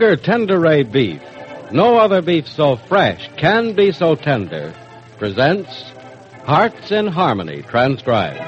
Kroger Tenderay Beef, no other beef so fresh can be so tender, presents Hearts in Harmony, transcribed.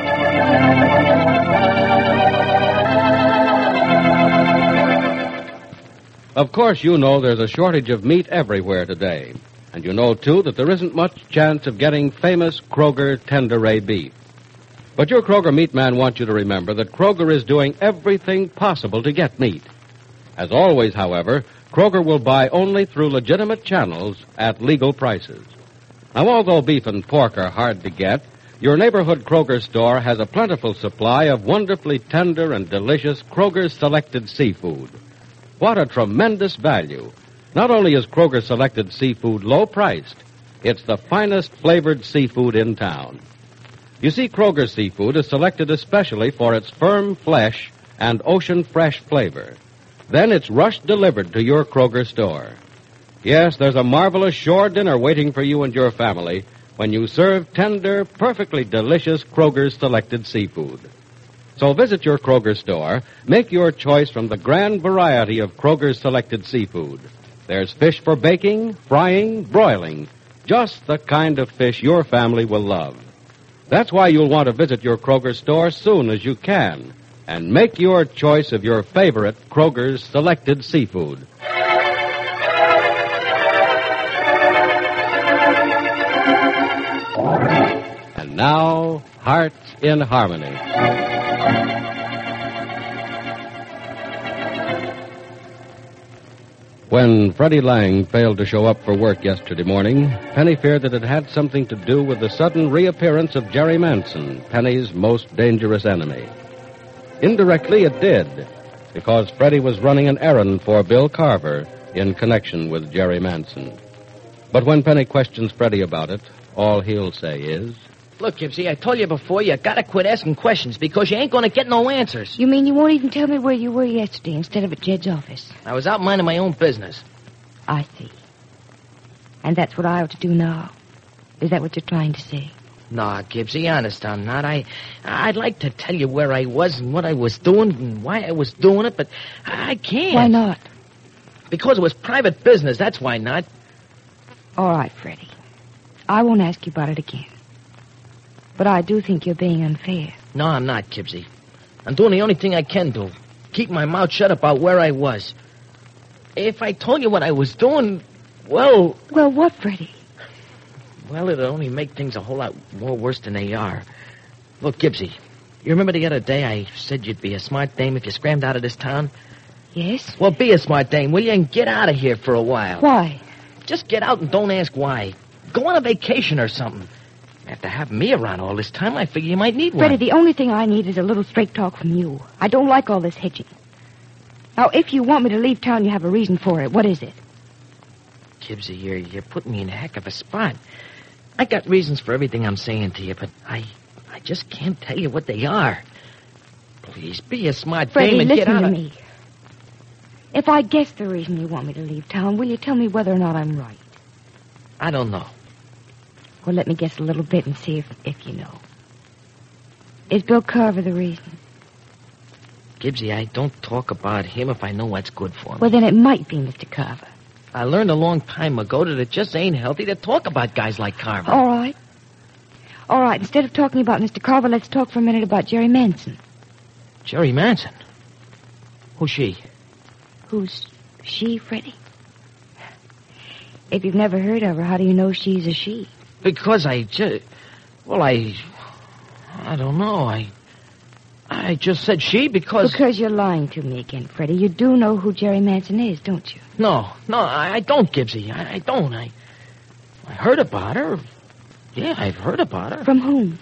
Of course, you know there's a shortage of meat everywhere today. And you know, too, that there isn't much chance of getting famous Kroger Tenderay beef. But your Kroger meat man wants you to remember that Kroger is doing everything possible to get meat. As always, however, Kroger will buy only through legitimate channels at legal prices. Now, although beef and pork are hard to get, your neighborhood Kroger store has a plentiful supply of wonderfully tender and delicious Kroger selected seafood. What a tremendous value. Not only is Kroger selected seafood low-priced, it's the finest flavored seafood in town. You see, Kroger seafood is selected especially for its firm flesh and ocean-fresh flavor. Then it's rush-delivered to your Kroger store. Yes, there's a marvelous shore dinner waiting for you and your family when you serve tender, perfectly delicious Kroger selected seafood. So visit your Kroger store, make your choice from the grand variety of Kroger selected seafood. There's fish for baking, frying, broiling, just the kind of fish your family will love. That's why you'll want to visit your Kroger store soon as you can and make your choice of your favorite Kroger's selected seafood. And now, Hearts in Harmony. When Freddie Lang failed to show up for work yesterday morning, Penny feared that it had something to do with the sudden reappearance of Jerry Manson, Penny's most dangerous enemy. Indirectly, it did, because Freddie was running an errand for Bill Carver in connection with Jerry Manson. But when Penny questions Freddie about it, all he'll say is, "Look, Gibbsy, I told you before, you gotta quit asking questions because you ain't gonna get no answers." You mean you won't even tell me where you were yesterday instead of at Jed's office? I was out minding my own business. I see. And that's what I ought to do now? Is that what you're trying to say? Nah, Gibbsy, honest, I'm not. I'd like to tell you where I was and what I was doing and why I was doing it, but I can't. Why not? Because it was private business, that's why not. All right, Freddie. I won't ask you about it again. But I do think you're being unfair. No, I'm not, Gibbsy. I'm doing the only thing I can do. Keep my mouth shut about where I was. If I told you what I was doing, well... Well, what, Freddie? Well, it'd only make things a whole lot more worse than they are. Look, Gibbsy, you remember the other day I said you'd be a smart dame if you scrammed out of this town? Yes? Well, be a smart dame, will you, and get out of here for a while. Why? Just get out and don't ask why. Go on a vacation or something. After having me around all this time, I figure you might need one. Freddie, the only thing I need is a little straight talk from you. I don't like all this hedging. Now, if you want me to leave town, you have a reason for it. What is it? Gibbsy, you're putting me in a heck of a spot. I got reasons for everything I'm saying to you, but I just can't tell you what they are. Please, be a smart Freddie, dame and get out listen of... to me. If I guess the reason you want me to leave town, will you tell me whether or not I'm right? I don't know. Well, let me guess a little bit and see if you know. Is Bill Carver the reason? Gibbsy, I don't talk about him if I know what's good for me. Well, then it might be Mr. Carver. I learned a long time ago that it just ain't healthy to talk about guys like Carver. All right. All right, instead of talking about Mr. Carver, let's talk for a minute about Jerry Manson. Jerry Manson? Who's she? Who's she, Freddie? If you've never heard of her, how do you know she's a she? Because I don't know. I just said she because... Because you're lying to me again, Freddie. You do know who Jerry Manson is, don't you? No, I don't, Gibbsy. I don't. I heard about her. Yeah, I've heard about her. From whom?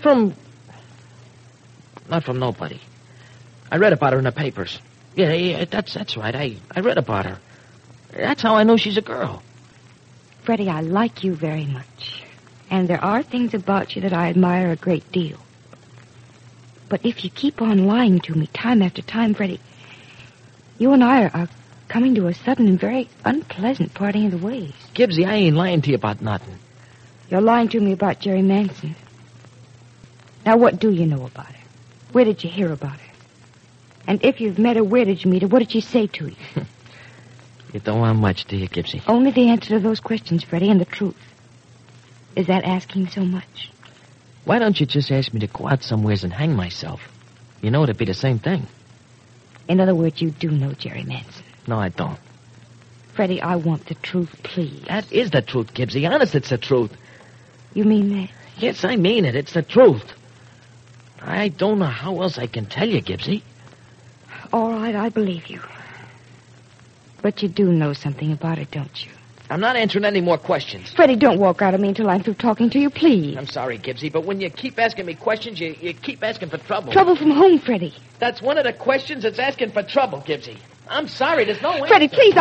Not from nobody. I read about her in the papers. Yeah, that's right. I read about her. That's how I know she's a girl. Freddie, I like you very much. And there are things about you that I admire a great deal. But if you keep on lying to me time after time, Freddie, you and I are coming to a sudden and very unpleasant parting of the ways. Gibbsy, I ain't lying to you about nothing. You're lying to me about Jerry Manson. Now, what do you know about her? Where did you hear about her? And if you've met her, where did you meet her? What did she say to you? You don't want much, do you, Gibbsy? Only the answer to those questions, Freddie, and the truth. Is that asking so much? Why don't you just ask me to go out somewheres and hang myself? You know it'd be the same thing. In other words, you do know Jerry Manson. No, I don't. Freddie, I want the truth, please. That is the truth, Gibbsy. Honest, it's the truth. You mean that? Yes, I mean it. It's the truth. I don't know how else I can tell you, Gibbsy. All right, I believe you. But you do know something about it, don't you? I'm not answering any more questions. Freddie, don't walk out of me until I'm through talking to you, please. I'm sorry, Gibbsy, but when you keep asking me questions, you keep asking for trouble. Trouble from whom, Freddie? That's one of the questions that's asking for trouble, Gibbsy. I'm sorry, there's no answer. Freddie, please,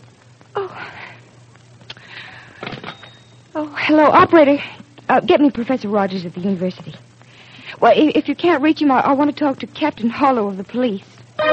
Oh, hello, operator. Get me Professor Rogers at the university. Well, if you can't reach him, I want to talk to Captain Hollow of the police.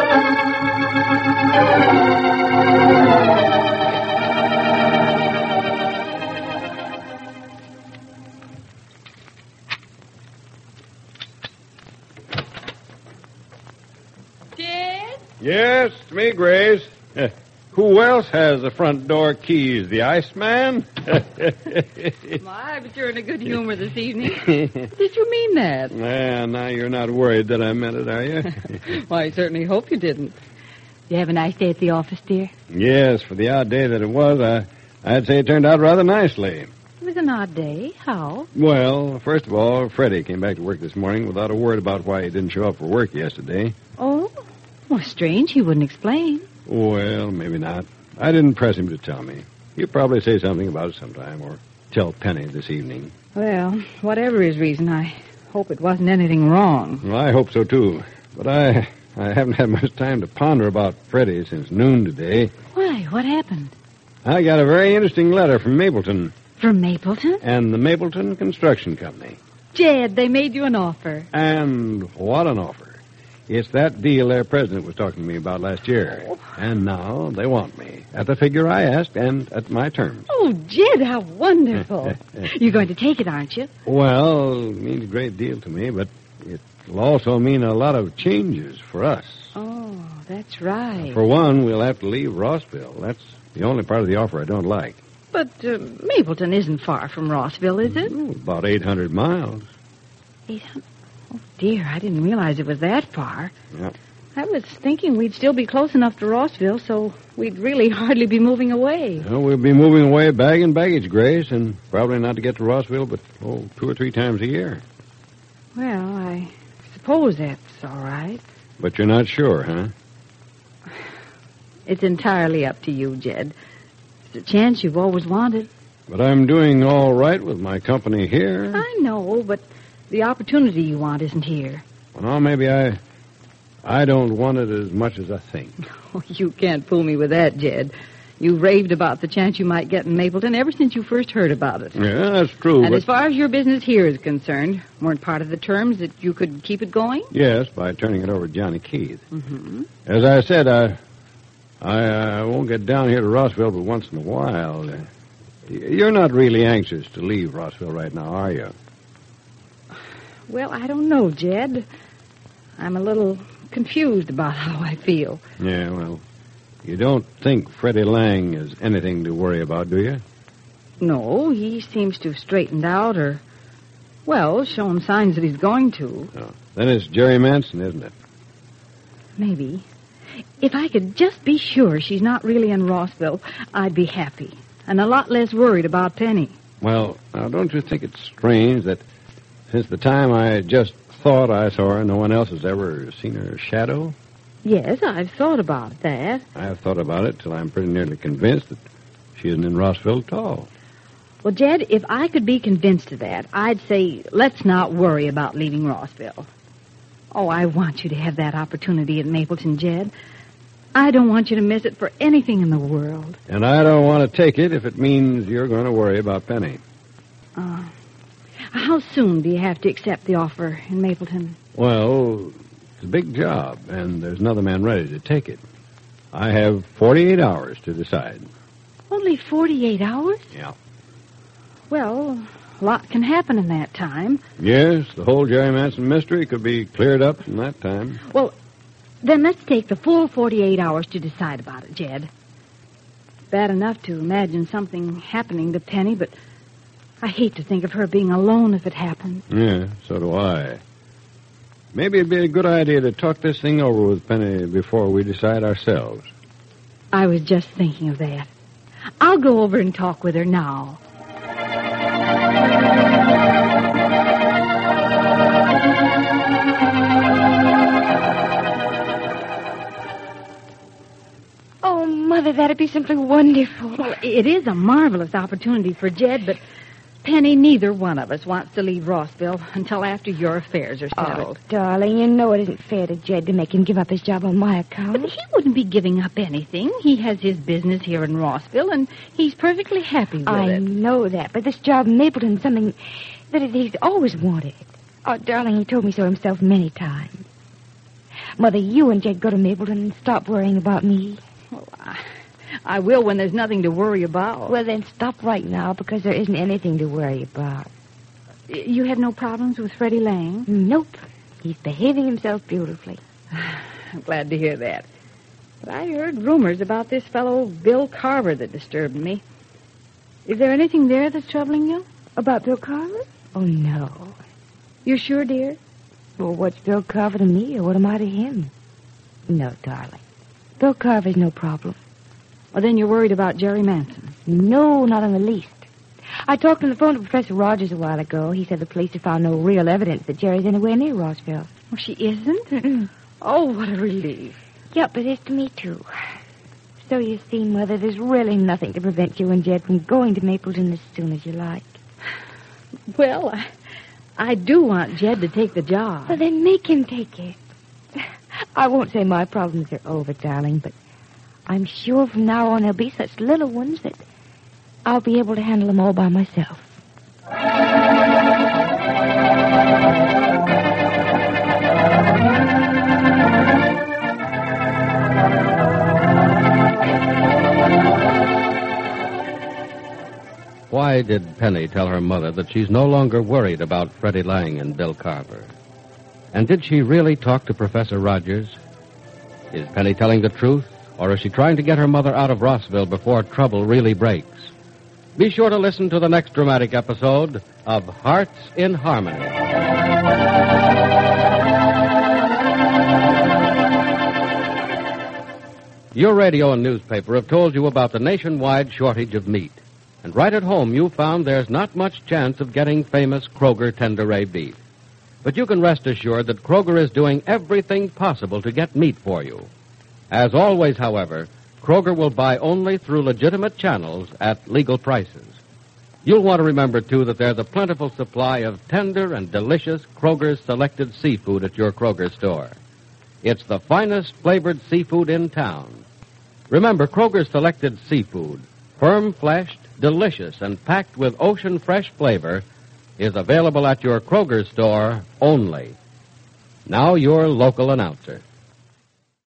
Jed? Yes, it's me, Grace. Who else has the front door keys? The Iceman? My, but you're in a good humor this evening. Did you mean that? Now you're not worried that I meant it, are you? Well, I certainly hope you didn't. You have a nice day at the office, dear? Yes, for the odd day that it was, I'd say it turned out rather nicely. It was an odd day. How? Well, first of all, Freddie came back to work this morning without a word about why he didn't show up for work yesterday. Oh? Well, strange. He wouldn't explain. Well, maybe not. I didn't press him to tell me. He'll probably say something about it sometime, or tell Penny this evening. Well, whatever his reason, I hope it wasn't anything wrong. Well, I hope so, too. But I haven't had much time to ponder about Freddie since noon today. Why? What happened? I got a very interesting letter from Mapleton. From Mapleton? And the Mapleton Construction Company. Jed, they made you an offer. And what an offer. It's that deal their president was talking to me about last year. Oh. And now they want me. At the figure I asked and at my terms. Oh, Jed, how wonderful. You're going to take it, aren't you? Well, it means a great deal to me, but it'll also mean a lot of changes for us. Oh, that's right. For one, we'll have to leave Rossville. That's the only part of the offer I don't like. But Mapleton isn't far from Rossville, is it? About 800 miles. 800? Oh, dear, I didn't realize it was that far. Yep. I was thinking we'd still be close enough to Rossville, so we'd really hardly be moving away. Well, we'll be moving away bag and baggage, Grace, and probably not to get to Rossville but, 2 or 3 times a year. Well, I suppose that's all right. But you're not sure, huh? It's entirely up to you, Jed. It's a chance you've always wanted. But I'm doing all right with my company here. I know, but the opportunity you want isn't here. Well, maybe I don't want it as much as I think. Oh, you can't fool me with that, Jed. You've raved about the chance you might get in Mapleton ever since you first heard about it. Yeah, that's true. And but... as far as your business here is concerned, weren't part of the terms that you could keep it going? Yes, by turning it over to Johnny Keith. Mm-hmm. As I said, I won't get down here to Rossville but once in a while. You're not really anxious to leave Rossville right now, are you? Well, I don't know, Jed. I'm a little confused about how I feel. Yeah, well, you don't think Freddie Lang is anything to worry about, do you? No, he seems to have straightened out or, well, shown signs that he's going to. Oh, then it's Jerry Manson, isn't it? Maybe. If I could just be sure she's not really in Rossville, I'd be happy and a lot less worried about Penny. Well, now, don't you think it's strange that since the time I just thought I saw her, no one else has ever seen her shadow? Yes, I've thought about that. I've thought about it till I'm pretty nearly convinced that she isn't in Rossville at all. Well, Jed, if I could be convinced of that, I'd say let's not worry about leaving Rossville. Oh, I want you to have that opportunity at Mapleton, Jed. I don't want you to miss it for anything in the world. And I don't want to take it if it means you're going to worry about Penny. How soon do you have to accept the offer in Mapleton? Well, it's a big job, and there's another man ready to take it. I have 48 hours to decide. Only 48 hours? Yeah. Well, a lot can happen in that time. Yes, the whole Jerry Manson mystery could be cleared up in that time. Well, then let's take the full 48 hours to decide about it, Jed. bad enough to imagine something happening to Penny, but I hate to think of her being alone if it happened. Yeah, so do I. Maybe it'd be a good idea to talk this thing over with Penny before we decide ourselves. I was just thinking of that. I'll go over and talk with her now. Oh, Mother, that'd be simply wonderful. Well, it is a marvelous opportunity for Jed, but Penny, neither one of us wants to leave Rossville until after your affairs are settled. Oh, darling, you know it isn't fair to Jed to make him give up his job on my account. But he wouldn't be giving up anything. He has his business here in Rossville, and he's perfectly happy with I it. know that, but this job in Mapleton's something that he's always wanted. Oh, darling, he told me so himself many times. Mother, you and Jed go to Mapleton and stop worrying about me. Well, I will when there's nothing to worry about. Well, then stop right now, because there isn't anything to worry about. You had no problems with Freddie Lang? Nope. He's behaving himself beautifully. I'm glad to hear that. But I heard rumors about this fellow Bill Carver that disturbed me. Is there anything there that's troubling you? About Bill Carver? Oh, no. You're sure, dear? Well, what's Bill Carver to me, or what am I to him? No, darling. Bill Carver's no problem. Well, then you're worried about Jerry Manson. No, not in the least. I talked on the phone to Professor Rogers a while ago. He said the police had found no real evidence that Jerry's anywhere near Rossville. Oh, she isn't? Oh, what a relief. Yep, it is to me, too. So you see, Mother, there's really nothing to prevent you and Jed from going to Mapleton as soon as you like. Well, I do want Jed to take the job. Well, then make him take it. I won't say my problems are over, darling, but I'm sure from now on there'll be such little ones that I'll be able to handle them all by myself. Why did Penny tell her mother that she's no longer worried about Freddie Lang and Bill Carver? And did she really talk to Professor Rogers? Is Penny telling the truth, or is she trying to get her mother out of Rossville before trouble really breaks? Be sure to listen to the next dramatic episode of Hearts in Harmony. Your radio and newspaper have told you about the nationwide shortage of meat. And right at home, you found there's not much chance of getting famous Kroger Tenderay beef. But you can rest assured that Kroger is doing everything possible to get meat for you. As always, however, Kroger will buy only through legitimate channels at legal prices. You'll want to remember, too, that there's a plentiful supply of tender and delicious Kroger's selected seafood at your Kroger store. It's the finest flavored seafood in town. Remember, Kroger's selected seafood, firm-fleshed, delicious, and packed with ocean-fresh flavor, is available at your Kroger store only. Now your local announcer.